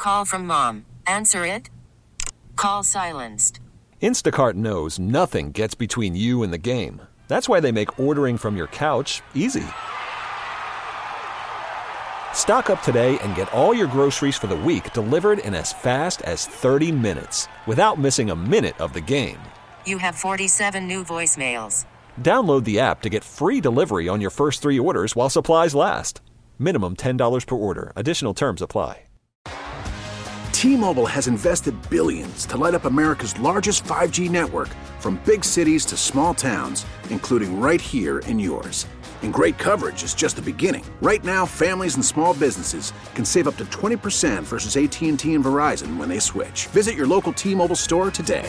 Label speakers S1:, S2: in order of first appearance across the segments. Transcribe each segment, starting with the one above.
S1: Call from mom. Answer it. Call silenced.
S2: Instacart knows nothing gets between you and the game. That's why they make ordering from your couch easy. Stock up today and get all your groceries for the week delivered in as fast as 30 minutes without missing a minute of the game.
S1: You have 47 new voicemails.
S2: Download the app to get free delivery on your first 3 orders while supplies last. Minimum $10 per order. Additional terms apply.
S3: T-Mobile has invested billions to light up America's largest 5G network, from big cities to small towns, including right here in yours. And great coverage is just the beginning. Right now, families and small businesses can save up to 20% versus AT&T and Verizon when they switch. Visit your local T-Mobile store today.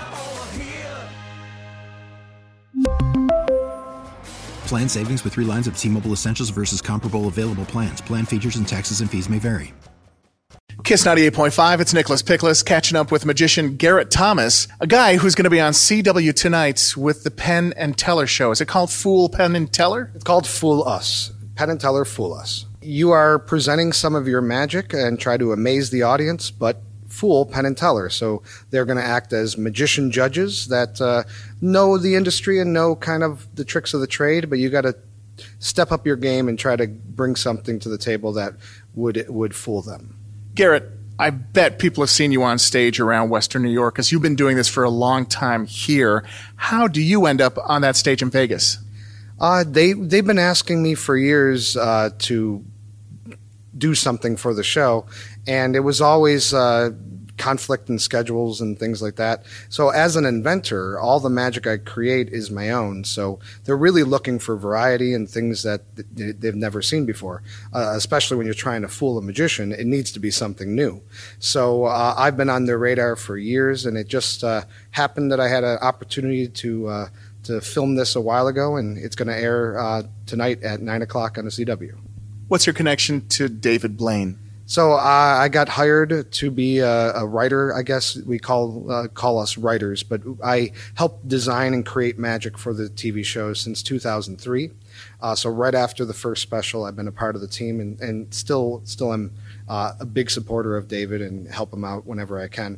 S4: Plan savings with 3 lines of T-Mobile Essentials versus comparable available plans. Plan features and taxes and fees may vary.
S5: Kiss 98.5, it's Nicholas Pickles catching up with magician Garrett Thomas, a guy who's going to be on CW tonight with the Penn and Teller show. Is it called Fool Penn and Teller?
S6: It's called Fool Us. Penn and Teller Fool Us. You are presenting some of your magic and try to amaze the audience, but fool Penn and Teller. So they're going to act as magician judges that know the industry and know kind of the tricks of the trade, but you got to step up your game and try to bring something to the table that would fool them.
S5: Garrett, I bet people have seen you on stage around Western New York because you've been doing this for a long time here. How do you end up on that stage in Vegas?
S6: They've been asking me for years to do something for the show, and it was always conflict in schedules and things like that. So as an inventor, all the magic I create is my own. So they're really looking for variety and things that they've never seen before, especially when you're trying to fool a magician. It needs to be something new. So I've been on their radar for years, and it just happened that I had an opportunity to film this a while ago, and it's going to air tonight at 9 o'clock on the CW.
S5: What's your connection to David Blaine?
S6: So I got hired to be a writer. I guess we call us writers, but I helped design and create magic for the TV show since 2003. So right after the first special, I've been a part of the team, and still am a big supporter of David and help him out whenever I can.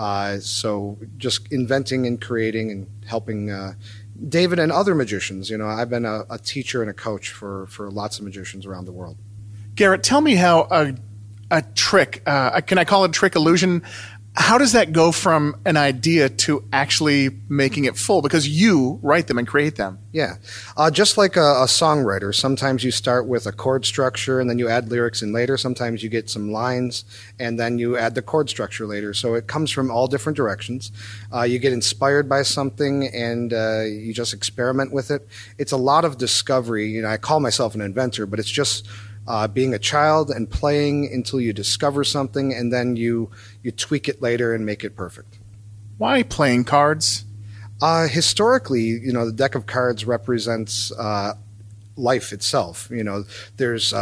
S6: So just inventing and creating and helping David and other magicians. You know, I've been a teacher and a coach for lots of magicians around the world.
S5: Garrett, tell me how a trick, can I call it a trick illusion? How does that go from an idea to actually making it full? Because you write them and create them.
S6: Yeah. Just like a songwriter, sometimes you start with a chord structure and then you add lyrics in later. Sometimes you get some lines and then you add the chord structure later. So it comes from all different directions. You get inspired by something and you just experiment with it. It's a lot of discovery. You know, I call myself an inventor, but it's just being a child and playing until you discover something, and then you tweak it later and make it perfect.
S5: Why playing cards?
S6: Historically, you know, the deck of cards represents life itself. You know, there's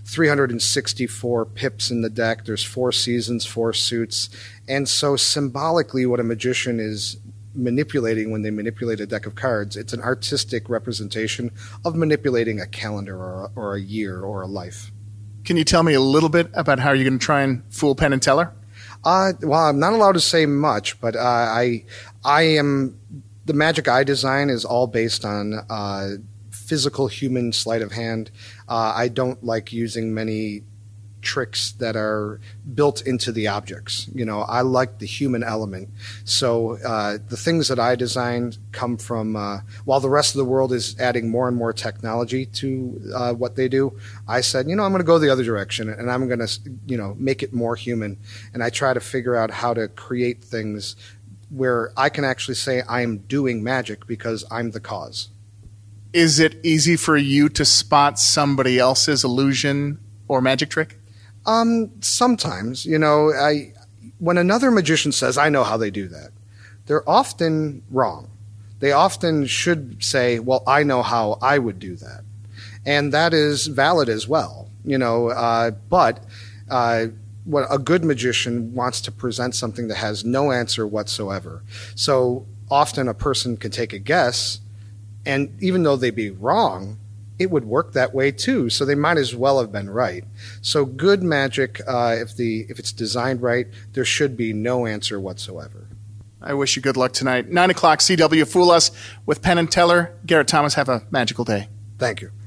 S6: 364 pips in the deck. There's 4 seasons, 4 suits. And so symbolically, what a magician is manipulating when they manipulate a deck of cards, it's an artistic representation of manipulating a calendar or a year or a life.
S5: Can you tell me a little bit about how you're going to try and fool Penn and Teller?
S6: Well, I'm not allowed to say much, but I am, the magic I design is all based on physical human sleight of hand. I don't like using many tricks that are built into the objects. You know, I like the human element. So the things that I designed come from, while the rest of the world is adding more and more technology to what they do, I said, you know, I'm going to go the other direction and I'm going to, you know, make it more human. And I try to figure out how to create things where I can actually say I'm doing magic because I'm the cause.
S5: Is it easy for you to spot somebody else's illusion or magic trick?
S6: Sometimes, you know, when another magician says, I know how they do that, they're often wrong. They often should say, well, I know how I would do that. And that is valid as well, you know, but what a good magician wants to present something that has no answer whatsoever. So often a person can take a guess, and even though they be wrong, it would work that way too. So they might as well have been right. So good magic, if it's designed right, there should be no answer whatsoever.
S5: I wish you good luck tonight. 9 o'clock, CW Fool Us with Penn and Teller. Garrett Thomas, have a magical day.
S6: Thank you.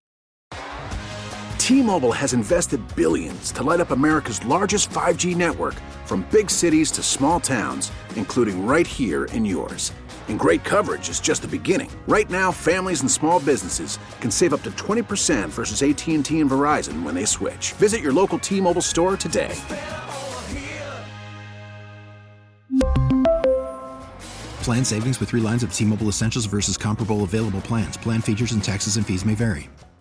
S3: T-Mobile has invested billions to light up America's largest 5G network, from big cities to small towns, including right here in yours. And great coverage is just the beginning. Right now, families and small businesses can save up to 20% versus AT&T and Verizon when they switch. Visit your local T-Mobile store today.
S4: Plan savings with 3 lines of T-Mobile Essentials versus comparable available plans. Plan features and taxes and fees may vary.